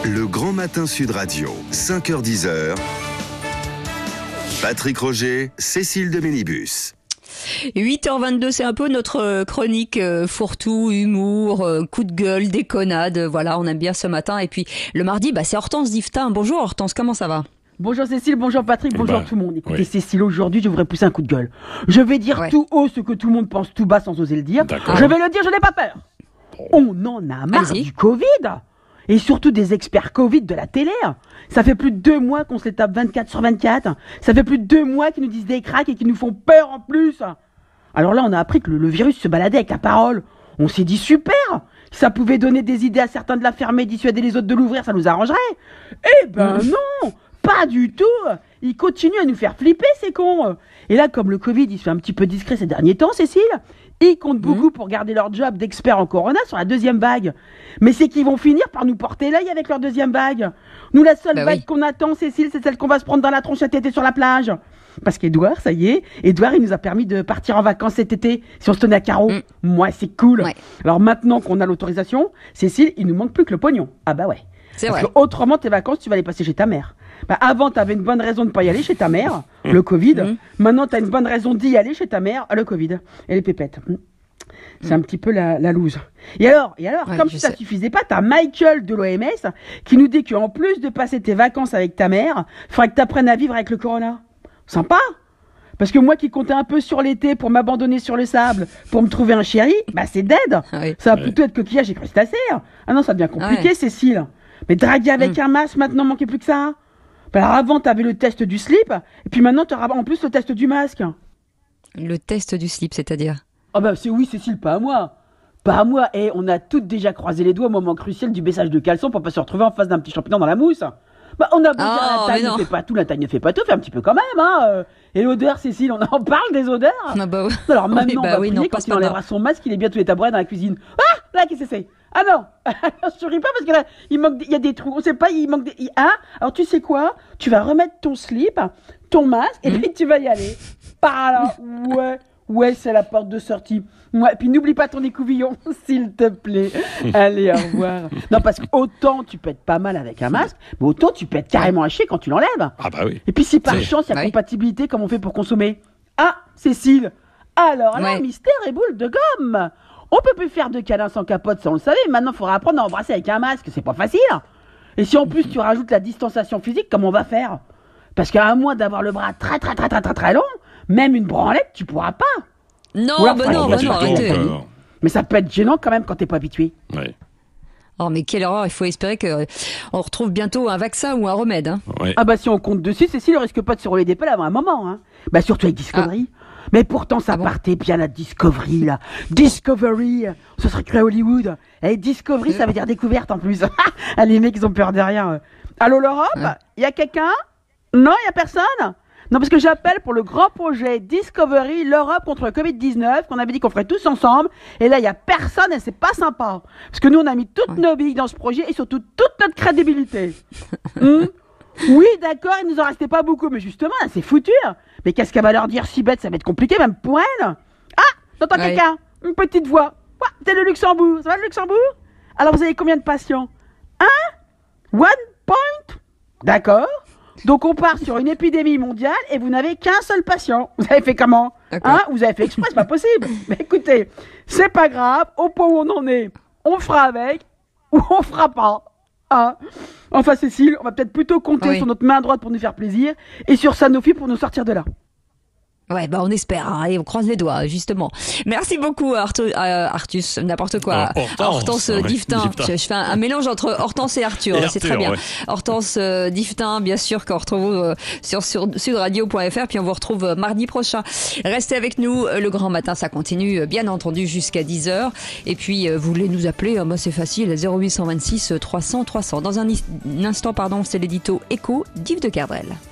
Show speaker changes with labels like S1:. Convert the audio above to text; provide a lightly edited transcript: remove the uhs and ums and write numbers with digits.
S1: Le Grand Matin Sud Radio, 5h-10h. Patrick Roger, Cécile de Ménibus.
S2: 8h22, c'est un peu notre chronique fourre-tout, humour, coup de gueule, déconnade. Voilà, on aime bien ce matin. Et puis le mardi, c'est Hortense Diftin. Bonjour Hortense, comment ça va ?
S3: Bonjour Cécile, bonjour Patrick, bonjour tout le monde. Écoutez Cécile, aujourd'hui je voudrais pousser un coup de gueule. Je vais dire tout haut ce que tout le monde pense tout bas sans oser le dire.
S4: D'accord.
S3: Je vais le dire, je n'ai pas peur. On en a marre du Covid. Et surtout des experts Covid de la télé. Ça fait plus de 2 mois qu'on se les tape 24/24. Ça fait plus de 2 mois qu'ils nous disent des cracks et qu'ils nous font peur en plus. Alors là, on a appris que le virus se baladait avec la parole. On s'est dit super. Ça pouvait donner des idées à certains de la fermer, dissuader les autres de l'ouvrir, ça nous arrangerait. Eh ben non, pas du tout. Ils continuent à nous faire flipper, ces cons. Et là, comme le Covid, il se fait un petit peu discret ces derniers temps, Cécile, ils comptent beaucoup pour garder leur job d'experts en corona sur la deuxième vague. Mais c'est qu'ils vont finir par nous porter l'œil avec leur deuxième vague. Nous, la seule vague qu'on attend, Cécile, c'est celle qu'on va se prendre dans la tronche cet été sur la plage. Parce qu'Edouard, ça y est, Edouard, il nous a permis de partir en vacances cet été, si on se tenait à carreau. Moi, c'est cool. Ouais. Alors maintenant qu'on a l'autorisation, Cécile, il nous manque plus que le pognon. Ah bah ouais.
S2: C'est
S3: Parce
S2: vrai.
S3: que autrement, tes vacances, tu vas les passer chez ta mère. Avant, t'avais une bonne raison de pas y aller chez ta mère, le Covid. Maintenant, t'as une bonne raison d'y aller chez ta mère, le Covid. Et les pépettes. C'est un petit peu la loose. Et alors, comme si ça suffisait pas, t'as Michael de l'OMS qui nous dit qu'en plus de passer tes vacances avec ta mère, il faudrait que t'apprennes à vivre avec le corona. Sympa. Parce que moi qui comptais un peu sur l'été pour m'abandonner sur le sable, pour me trouver un chéri, c'est dead. Ça va plutôt être coquillage et crustacés. Ah non, ça devient compliqué, Cécile. Mais draguer avec un masque, maintenant, manquait plus que ça. Alors avant, t'avais le test du slip, et puis maintenant, t'auras en plus le test du masque.
S2: Le test du slip, c'est-à-dire ?
S3: C'est oui, Cécile, pas à moi. Pas à moi. Et on a toutes déjà croisé les doigts au moment crucial du baissage de caleçon pour pas se retrouver en face d'un petit champignon dans la mousse. On a beau dire la taille ne fait pas tout, la taille ne fait pas tout, fait un petit peu quand même, Et l'odeur, Cécile, on en parle des odeurs. Alors maintenant, on va prier quand il enlèvera son masque, il est bien tous les tabourets dans la cuisine. Ah, là, qu'est-ce que c'est ? Ah non, je souris pas parce que là, il y a des trous, on sait pas, il manque des... alors tu sais quoi ? Tu vas remettre ton slip, ton masque, et puis tu vas y aller. Par là, ouais, c'est la porte de sortie. Ouais, puis n'oublie pas ton écouvillon, s'il te plaît. Allez, au revoir. Non, parce qu'autant tu peux être pas mal avec un masque, mais autant tu peux être carrément à chier quand tu l'enlèves.
S4: Ah bah oui.
S3: Et puis si par chance, il y a compatibilité, comment on fait pour consommer ? Ah, Cécile, alors là, mystère et boule de gomme. On peut plus faire de câlins sans capote, ça on le savait. Maintenant, il faudra apprendre à embrasser avec un masque, c'est pas facile. Et si en plus tu rajoutes la distanciation physique, comment on va faire ? Parce qu'à moins d'avoir le bras très très très très très très long, même une branlette, tu pourras pas.
S2: Non, arrêtez.
S3: Mais ça peut être gênant quand même quand t'es pas habitué.
S4: Ouais.
S2: Oh, mais quelle horreur, il faut espérer qu'on retrouve bientôt un vaccin ou un remède.
S3: Ouais. Si on compte dessus, Cécile, on risque pas de se rouler des pelles avant un moment. Surtout avec Discovery. Mais pourtant, ça partait bien la Discovery, là. Discovery, ce serait cru à Hollywood. Et Discovery, ça veut dire découverte en plus. Les mecs, ils ont peur de rien. Allô, l'Europe ? Y a quelqu'un ? Non, y a personne ? Non, parce que j'appelle pour le grand projet Discovery, l'Europe contre le Covid-19, qu'on avait dit qu'on ferait tous ensemble. Et là, il n'y a personne et c'est pas sympa. Parce que nous, on a mis toutes nos billes dans ce projet et surtout toute notre crédibilité. Oui, d'accord, il nous en restait pas beaucoup. Mais justement, là, c'est foutu. Mais qu'est-ce qu'elle va leur dire si bête ? Ça va être compliqué, même pour elle. Ah, j'entends quelqu'un. Une petite voix. C'est le Luxembourg. Ça va, le Luxembourg ? Alors, vous avez combien de patients ? 1 point ? D'accord. Donc on part sur une épidémie mondiale et vous n'avez qu'un seul patient. Vous avez fait comment ? Vous avez fait exprès, c'est pas possible. Mais écoutez, c'est pas grave, au point où on en est, on fera avec ou on fera pas. Enfin Cécile, on va peut-être plutôt compter sur notre main droite pour nous faire plaisir et sur Sanofi pour nous sortir de là.
S2: Ouais, on espère, et on croise les doigts, justement. Merci beaucoup, Artus, n'importe quoi. Hortense Diftin. Je fais un mélange entre Hortense et Arthur, c'est très bien. Hortense Diftin, bien sûr, qu'on retrouve sur sudradio.fr, puis on vous retrouve mardi prochain. Restez avec nous, le grand matin, ça continue, bien entendu, jusqu'à 10h. Et puis, vous voulez nous appeler, c'est facile, 0826 300 300. Dans un instant, c'est l'édito Écho d'Yves de Kerdrel.